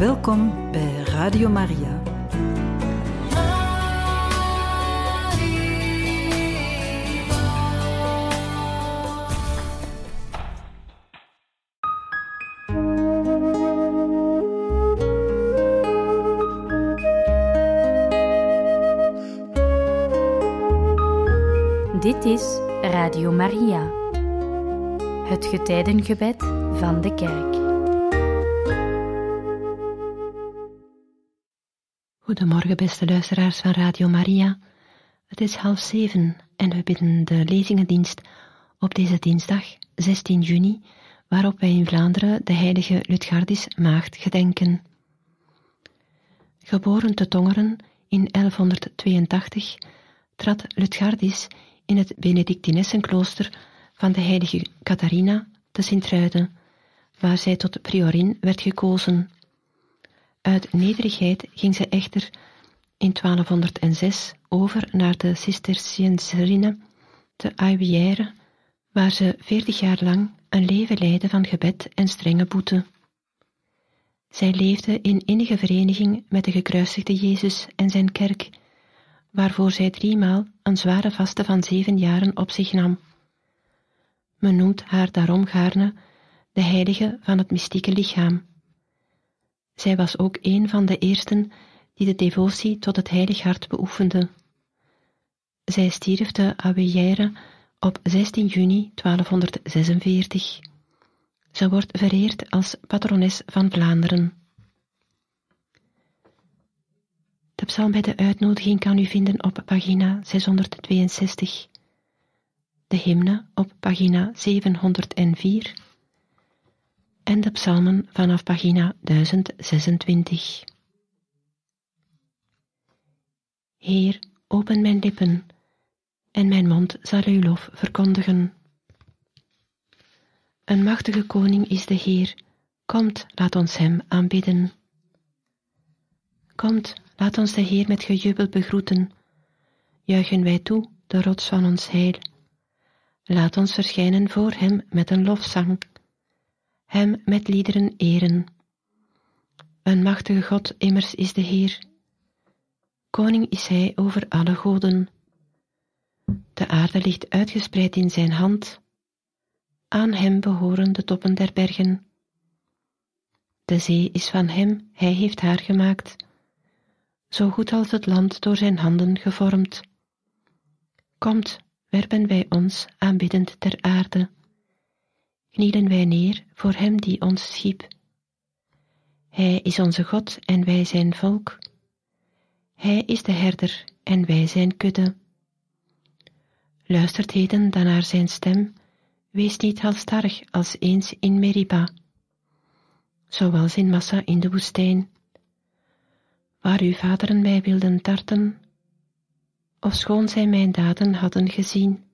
Welkom bij Radio Maria. Dit is Radio Maria, het getijdengebed van de Kerk. Goedemorgen, beste luisteraars van Radio Maria. Het is 6:30 en we bidden de lezingendienst op deze dinsdag, 16 juni, waarop wij in Vlaanderen de heilige Lutgardis Maagd gedenken. Geboren te Tongeren in 1182 trad Lutgardis in het Benedictinessenklooster van de heilige Catharina te Sint-Truiden, waar zij tot priorin werd gekozen. Uit nederigheid ging ze echter in 1206 over naar de Cisterciënserinnen te Aiguillère, waar ze 40 jaar lang een leven leidde van gebed en strenge boete. Zij leefde in innige vereniging met de gekruisigde Jezus en zijn kerk, waarvoor zij 3 maal een zware vaste van 7 jaren op zich nam. Men noemt haar daarom gaarne de heilige van het mystieke lichaam. Zij was ook een van de eersten die de devotie tot het heilig hart beoefende. Zij stierf te Aiguillère op 16 juni 1246. Ze wordt vereerd als patrones van Vlaanderen. De psalm bij de uitnodiging kan u vinden op pagina 662. De hymne op pagina 704. En de psalmen vanaf pagina 1026. Heer, open mijn lippen, en mijn mond zal uw lof verkondigen. Een machtige koning is de Heer, komt, laat ons hem aanbidden. Komt, laat ons de Heer met gejubel begroeten. Juichen wij toe, de rots van ons heil. Laat ons verschijnen voor hem met een lofzang. Hem met liederen eren. Een machtige God immers is de Heer. Koning is hij over alle goden. De aarde ligt uitgespreid in zijn hand. Aan hem behoren de toppen der bergen. De zee is van hem, hij heeft haar gemaakt. Zo goed als het land door zijn handen gevormd. Komt, werpen wij ons aanbiddend ter aarde. Knielen wij neer voor hem die ons schiep. Hij is onze God en wij zijn volk. Hij is de herder en wij zijn kudde. Luistert heden dan naar zijn stem, wees niet halstarrig als eens in Meriba, zoals in Massa in de woestijn, waar uw vaderen mij wilden tarten, ofschoon zij mijn daden hadden gezien.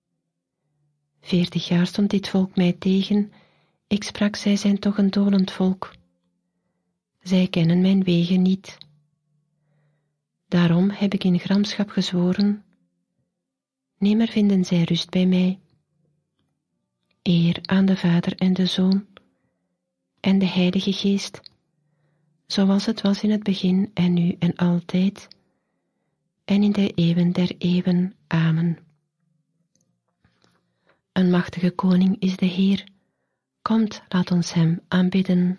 40 jaar stond dit volk mij tegen, ik sprak, zij zijn toch een dolend volk. Zij kennen mijn wegen niet. Daarom heb ik in gramschap gezworen, nimmer vinden zij rust bij mij. Eer aan de Vader en de Zoon en de Heilige Geest, zoals het was in het begin en nu en altijd, en in de eeuwen der eeuwen. Amen. Een machtige koning is de Heer. Komt, laat ons hem aanbidden.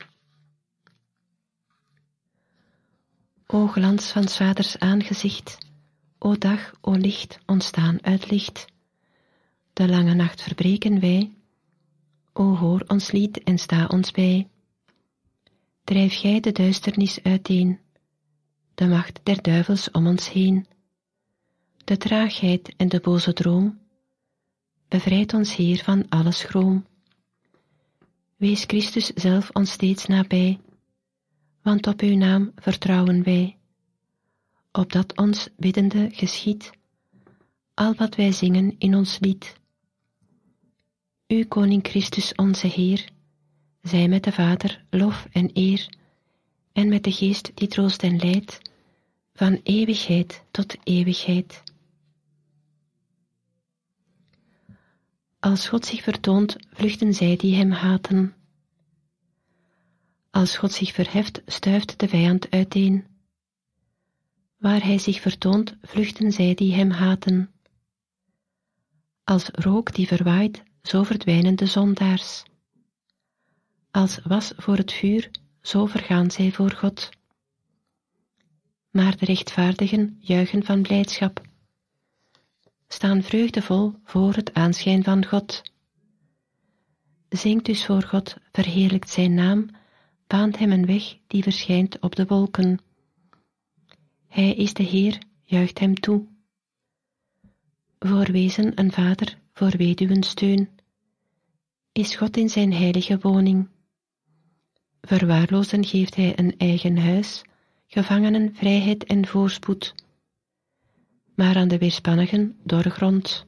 O glans van 's Vaders aangezicht, o dag, o licht, ontstaan uit licht. De lange nacht verbreken wij, o hoor ons lied en sta ons bij. Drijf gij de duisternis uiteen, de macht der duivels om ons heen. De traagheid en de boze droom, bevrijd ons Heer van alle schroom. Wees Christus zelf ons steeds nabij, want op uw naam vertrouwen wij. Opdat ons biddende geschiedt, al wat wij zingen in ons lied. U Koning Christus onze Heer, zij met de Vader lof en eer, en met de Geest die troost en leidt, van eeuwigheid tot eeuwigheid. Als God zich vertoont, vluchten zij die hem haten. Als God zich verheft, stuift de vijand uiteen. Waar hij zich vertoont, vluchten zij die hem haten. Als rook die verwaait, zo verdwijnen de zondaars. Als was voor het vuur, zo vergaan zij voor God. Maar de rechtvaardigen juichen van blijdschap, staan vreugdevol voor het aanschijn van God. Zingt dus voor God, verheerlijkt zijn naam, baant hem een weg die verschijnt op de wolken. Hij is de Heer, juicht hem toe. Voor wezen een vader, voor weduwen steun, is God in zijn heilige woning. Verwaarloosden geeft hij een eigen huis, gevangenen vrijheid en voorspoed, maar aan de weerspannigen doorgrond.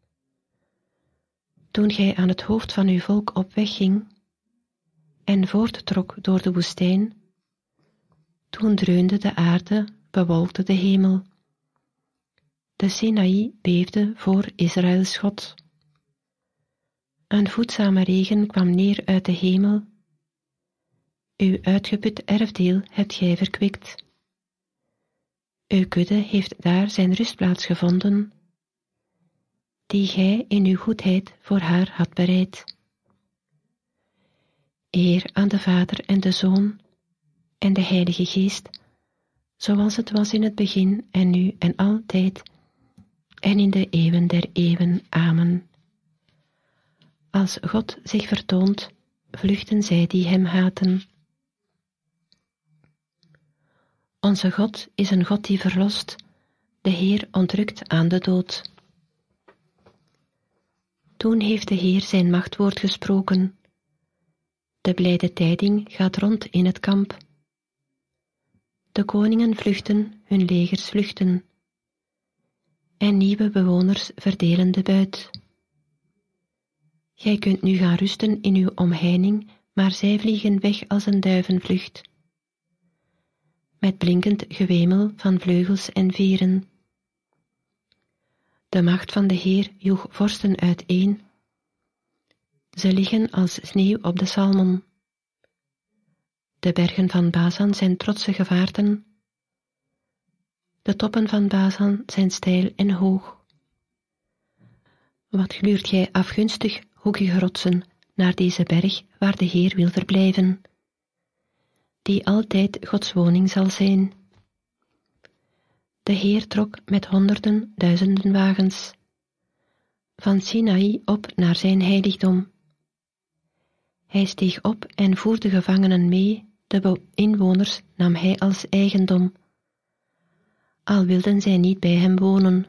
Toen gij aan het hoofd van uw volk op weg ging en voorttrok door de woestijn, toen dreunde de aarde, bewolkte de hemel. De Sinaï beefde voor Israëls God. Een voedzame regen kwam neer uit de hemel. Uw uitgeput erfdeel hebt gij verkwikt. Uw kudde heeft daar zijn rustplaats gevonden, die gij in uw goedheid voor haar had bereid. Eer aan de Vader en de Zoon en de Heilige Geest, zoals het was in het begin en nu en altijd, en in de eeuwen der eeuwen. Amen. Als God zich vertoont, vluchten zij die hem haten. Onze God is een God die verlost, de Heer ontrukt aan de dood. Toen heeft de Heer zijn machtwoord gesproken. De blijde tijding gaat rond in het kamp. De koningen vluchten, hun legers vluchten, en nieuwe bewoners verdelen de buit. Gij kunt nu gaan rusten in uw omheining, maar zij vliegen weg als een duivenvlucht, met blinkend gewemel van vleugels en veren. De macht van de Heer joeg vorsten uiteen. Ze liggen als sneeuw op de Salmon. De bergen van Bazan zijn trotse gevaarten. De toppen van Bazan zijn steil en hoog. Wat gluurt gij afgunstig, hoekige rotsen, naar deze berg waar de Heer wil verblijven, die altijd Gods woning zal zijn. De Heer trok met honderden, duizenden wagens van Sinaï op naar zijn heiligdom. Hij steeg op en voerde gevangenen mee, de inwoners nam hij als eigendom, al wilden zij niet bij hem wonen.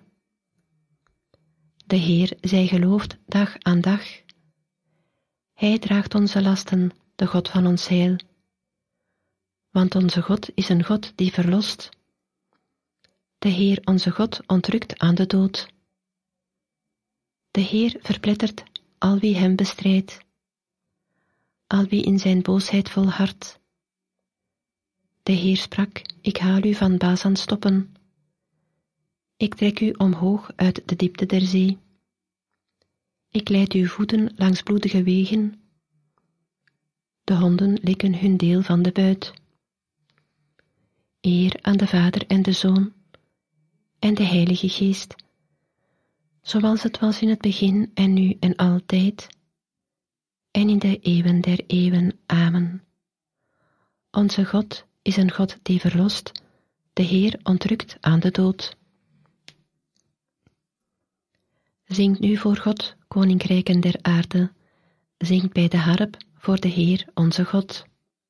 De Heer zij geloofd dag aan dag. Hij draagt onze lasten, de God van ons heil. Want onze God is een God die verlost. De Heer onze God ontrukt aan de dood. De Heer verplettert al wie hem bestrijdt, al wie in zijn boosheid volhardt. De Heer sprak, ik haal u van Bazan stoppen. Ik trek u omhoog uit de diepte der zee. Ik leid uw voeten langs bloedige wegen. De honden likken hun deel van de buit. Eer aan de Vader en de Zoon en de Heilige Geest, zoals het was in het begin en nu en altijd, en in de eeuwen der eeuwen. Amen. Onze God is een God die verlost, de Heer ontrukt aan de dood. Zingt nu voor God, koninkrijken der aarde, zingt bij de harp voor de Heer onze God.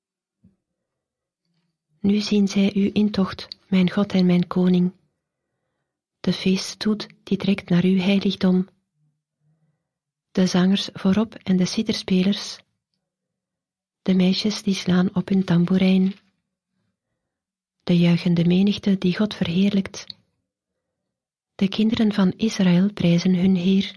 Nu zien zij u in tocht, mijn God en mijn koning. De feeststoet die trekt naar uw heiligdom. De zangers voorop en de citerspelers. De meisjes die slaan op hun tamboerijn. De juichende menigte die God verheerlijkt. De kinderen van Israël prijzen hun Heer.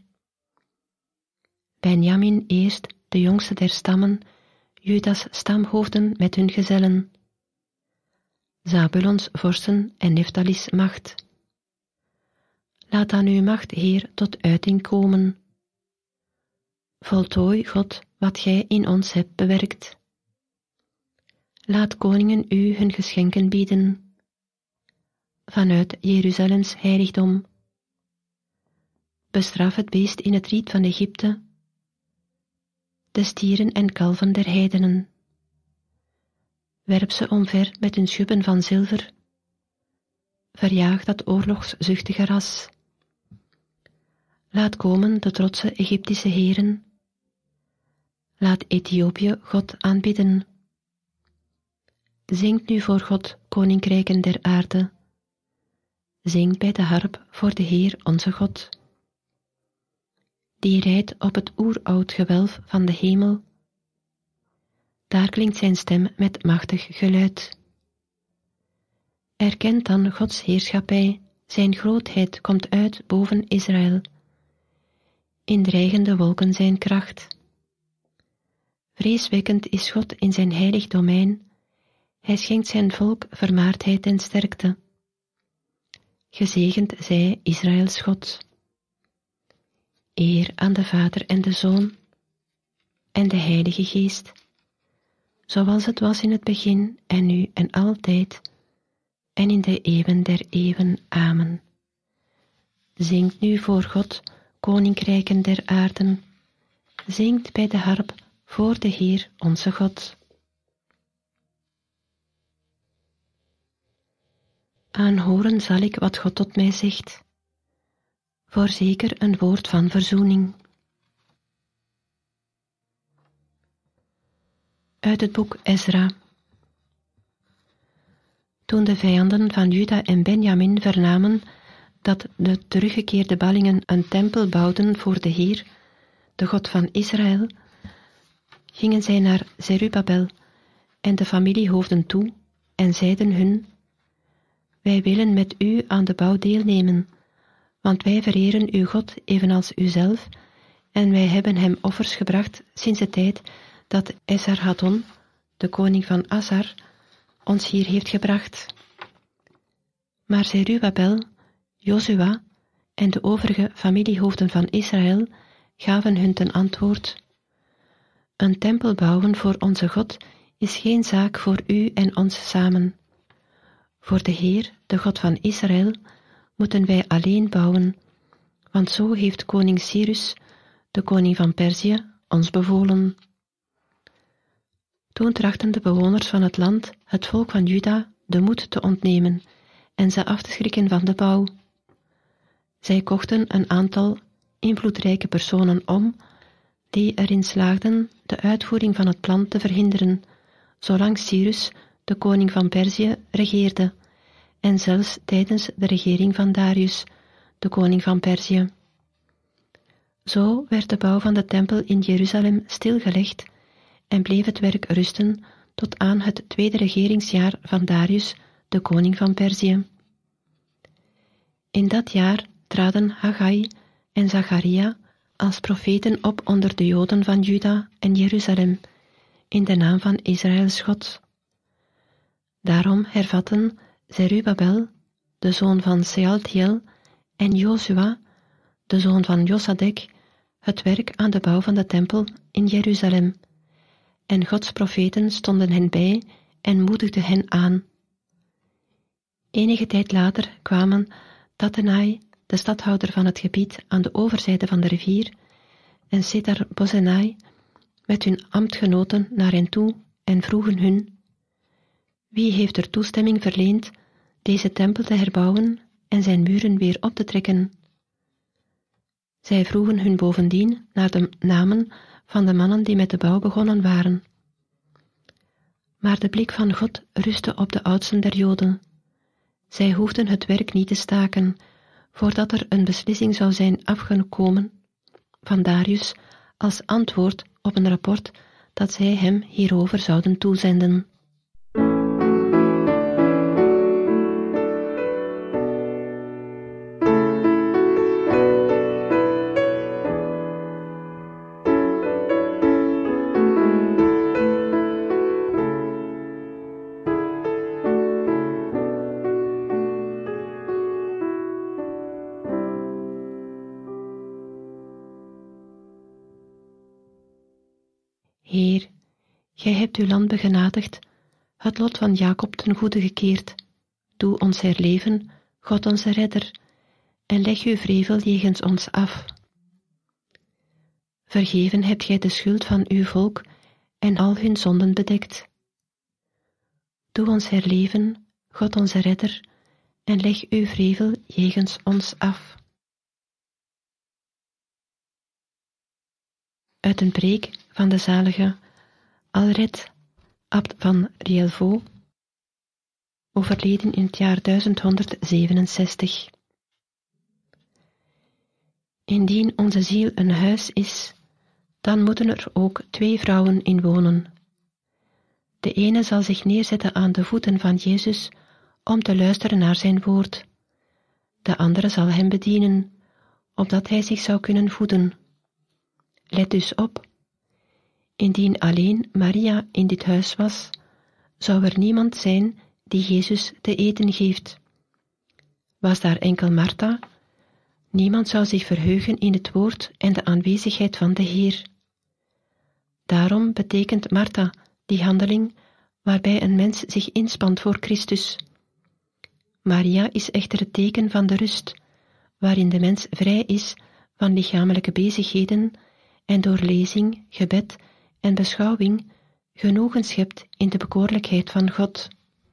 Benjamin eerst, de jongste der stammen, Judas stamhoofden met hun gezellen. Zabulons vorsten en Nephtali's macht. Laat aan uw macht, Heer, tot uiting komen. Voltooi, God, wat gij in ons hebt bewerkt. Laat koningen u hun geschenken bieden. Vanuit Jeruzalems heiligdom. Bestraf het beest in het riet van Egypte, de stieren en kalven der heidenen. Werp ze omver met hun schubben van zilver. Verjaag dat oorlogszuchtige ras. Laat komen de trotse Egyptische heren. Laat Ethiopië God aanbidden. Zingt nu voor God, koninkrijken der aarde. Zingt bij de harp voor de Heer onze God. Die rijdt op het oeroud gewelf van de hemel. Daar klinkt zijn stem met machtig geluid. Erkent dan Gods heerschappij, zijn grootheid komt uit boven Israël. In dreigende wolken zijn kracht. Vreeswekkend is God in zijn heilig domein, hij schenkt zijn volk vermaardheid en sterkte. Gezegend zij Israëls God. Eer aan de Vader en de Zoon en de Heilige Geest, zoals het was in het begin en nu en altijd, en in de eeuwen der eeuwen. Amen. Zingt nu voor God, koninkrijken der aarden, zingt bij de harp voor de Heer onze God. Aanhoren zal ik wat God tot mij zegt, voorzeker een woord van verzoening. Uit het boek Ezra. Toen de vijanden van Juda en Benjamin vernamen dat de teruggekeerde ballingen een tempel bouwden voor de Heer, de God van Israël, gingen zij naar Zerubabel en de familiehoofden toe en zeiden hun: Wij willen met u aan de bouw deelnemen, want wij vereren uw God evenals uzelf, en wij hebben hem offers gebracht sinds de tijd dat Esarhaddon, de koning van Assar, ons hier heeft gebracht. Maar Zerubabel, Jozua en de overige familiehoofden van Israël gaven hun ten antwoord: Een tempel bouwen voor onze God is geen zaak voor u en ons samen. Voor de Heer, de God van Israël, moeten wij alleen bouwen, want zo heeft koning Cyrus, de koning van Perzië, ons bevolen. Toen trachtten de bewoners van het land het volk van Juda de moed te ontnemen en ze af te schrikken van de bouw. Zij kochten een aantal invloedrijke personen om, die erin slaagden de uitvoering van het plan te verhinderen, zolang Cyrus, de koning van Perzië, regeerde, en zelfs tijdens de regering van Darius, de koning van Perzië. Zo werd de bouw van de tempel in Jeruzalem stilgelegd en bleef het werk rusten tot aan het tweede regeringsjaar van Darius, de koning van Perzië. In dat jaar traden Haggai en Zacharia als profeten op onder de Joden van Juda en Jeruzalem, in de naam van Israëls God. Daarom hervatten Zerubabel, de zoon van Sealtiel, en Jozua, de zoon van Josadek, het werk aan de bouw van de tempel in Jeruzalem. En Gods profeten stonden hen bij en moedigden hen aan. Enige tijd later kwamen Tattenai, de stadhouder van het gebied aan de overzijde van de rivier, en Setar-Bozenai met hun ambtgenoten naar hen toe en vroegen hun: Wie heeft er toestemming verleend deze tempel te herbouwen en zijn muren weer op te trekken? Zij vroegen hun bovendien naar de namen van de mannen die met de bouw begonnen waren. Maar de blik van God rustte op de oudsten der Joden. Zij hoefden het werk niet te staken, voordat er een beslissing zou zijn afgekomen van Darius als antwoord op een rapport dat zij hem hierover zouden toezenden. Heer, gij hebt uw land begenadigd, het lot van Jacob ten goede gekeerd. Doe ons herleven, God onze redder, en leg uw wrevel jegens ons af. Vergeven hebt gij de schuld van uw volk en al hun zonden bedekt. Doe ons herleven, God onze redder, en leg uw wrevel jegens ons af. Uit een preek van de zalige Alred, abt van Rielvaux, overleden in het jaar 1167. Indien onze ziel een huis is, dan moeten er ook 2 vrouwen in wonen. De ene zal zich neerzetten aan de voeten van Jezus om te luisteren naar zijn woord. De andere zal hem bedienen, opdat hij zich zou kunnen voeden. Let dus op. Indien alleen Maria in dit huis was, zou er niemand zijn die Jezus te eten geeft. Was daar enkel Martha, niemand zou zich verheugen in het woord en de aanwezigheid van de Heer. Daarom betekent Martha die handeling waarbij een mens zich inspant voor Christus. Maria is echter het teken van de rust, waarin de mens vrij is van lichamelijke bezigheden en door lezing, gebed en beschouwing genoegen schept in de bekoorlijkheid van God.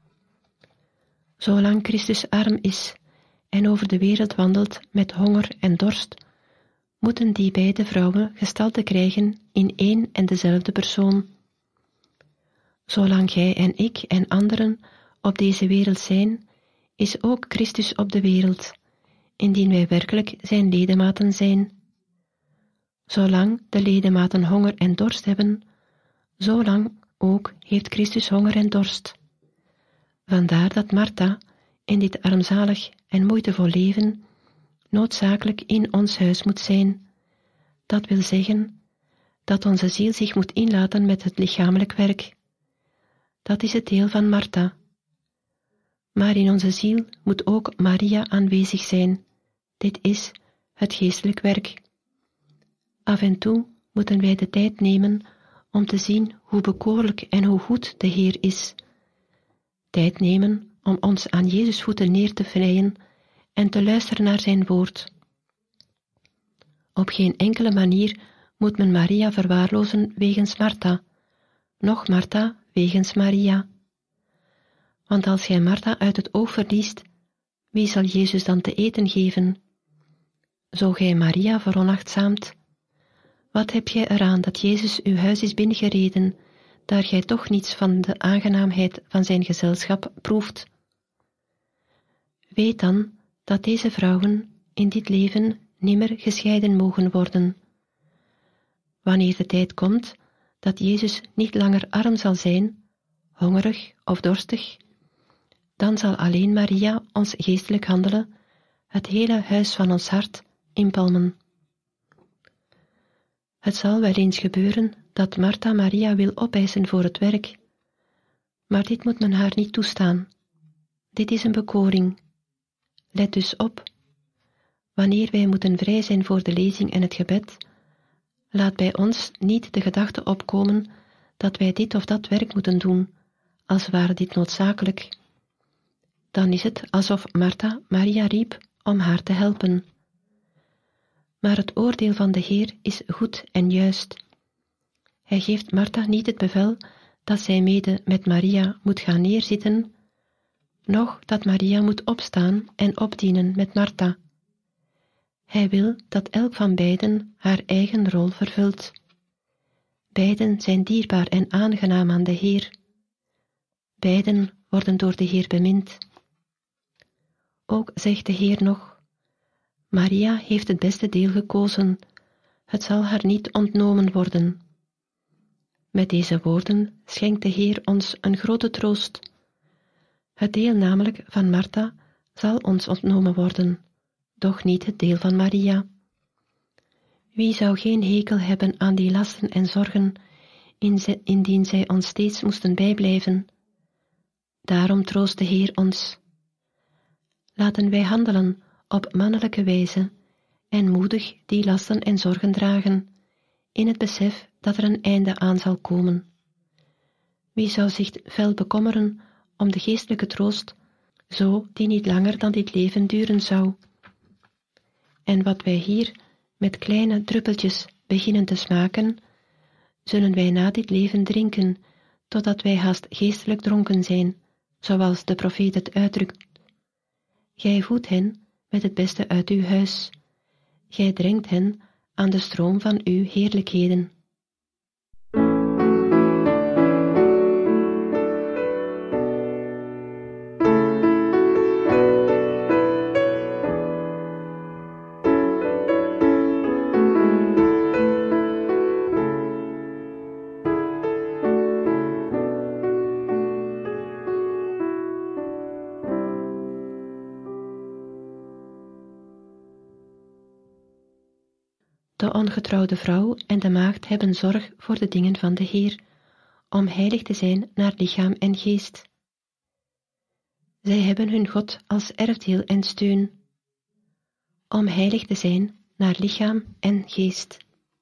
Zolang Christus arm is en over de wereld wandelt met honger en dorst, moeten die beide vrouwen gestalte krijgen in één en dezelfde persoon. Zolang gij en ik en anderen op deze wereld zijn, is ook Christus op de wereld, indien wij werkelijk zijn ledematen zijn. Zolang de ledematen honger en dorst hebben, zolang ook heeft Christus honger en dorst. Vandaar dat Martha in dit armzalig en moeitevol leven noodzakelijk in ons huis moet zijn. Dat wil zeggen dat onze ziel zich moet inlaten met het lichamelijk werk. Dat is het deel van Martha. Maar in onze ziel moet ook Maria aanwezig zijn. Dit is het geestelijk werk. Af en toe moeten wij de tijd nemen om te zien hoe bekoorlijk en hoe goed de Heer is. Tijd nemen om ons aan Jezus' voeten neer te vleien en te luisteren naar zijn woord. Op geen enkele manier moet men Maria verwaarlozen wegens Martha, noch Martha wegens Maria. Want als gij Martha uit het oog verliest, wie zal Jezus dan te eten geven? Zo gij Maria veronachtzaamt, wat heb jij eraan dat Jezus uw huis is binnengereden, daar gij toch niets van de aangenaamheid van zijn gezelschap proeft? Weet dan dat deze vrouwen in dit leven nimmer gescheiden mogen worden. Wanneer de tijd komt dat Jezus niet langer arm zal zijn, hongerig of dorstig, dan zal alleen Maria ons geestelijk handelen, het hele huis van ons hart, inpalmen. Het zal wel eens gebeuren dat Martha Maria wil opeisen voor het werk, maar dit moet men haar niet toestaan. Dit is een bekoring. Let dus op. Wanneer wij moeten vrij zijn voor de lezing en het gebed, laat bij ons niet de gedachte opkomen dat wij dit of dat werk moeten doen, als ware dit noodzakelijk. Dan is het alsof Martha Maria riep om haar te helpen. Maar het oordeel van de Heer is goed en juist. Hij geeft Martha niet het bevel dat zij mede met Maria moet gaan neerzitten, noch dat Maria moet opstaan en opdienen met Martha. Hij wil dat elk van beiden haar eigen rol vervult. Beiden zijn dierbaar en aangenaam aan de Heer. Beiden worden door de Heer bemind. Ook zegt de Heer nog: Maria heeft het beste deel gekozen, het zal haar niet ontnomen worden. Met deze woorden schenkt de Heer ons een grote troost. Het deel namelijk van Martha zal ons ontnomen worden, doch niet het deel van Maria. Wie zou geen hekel hebben aan die lasten en zorgen, indien zij ons steeds moesten bijblijven? Daarom troost de Heer ons. Laten wij handelen op mannelijke wijze en moedig die lasten en zorgen dragen, in het besef dat er een einde aan zal komen. Wie zou zich fel bekommeren om de geestelijke troost, zo die niet langer dan dit leven duren zou? En wat wij hier met kleine druppeltjes beginnen te smaken, zullen wij na dit leven drinken, totdat wij haast geestelijk dronken zijn, zoals de profeet het uitdrukt. Gij voedt hen met het beste uit uw huis. Gij drinkt hen aan de stroom van uw heerlijkheden. De ongetrouwde vrouw en de maagd hebben zorg voor de dingen van de Heer, om heilig te zijn naar lichaam en geest. Zij hebben hun God als erfdeel en steun, om heilig te zijn naar lichaam en geest.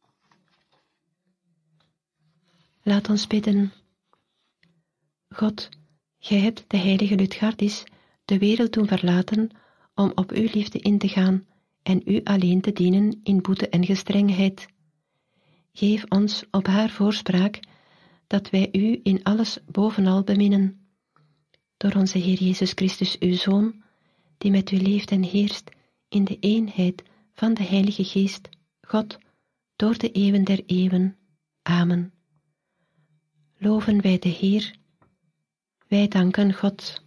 Laat ons bidden. God, gij hebt de heilige Lutgardis de wereld doen verlaten om op uw liefde in te gaan en u alleen te dienen in boete en gestrengheid. Geef ons op haar voorspraak dat wij u in alles bovenal beminnen. Door onze Heer Jezus Christus, uw Zoon, die met u leeft en heerst in de eenheid van de Heilige Geest, God, door de eeuwen der eeuwen. Amen. Loven wij de Heer. Wij danken God.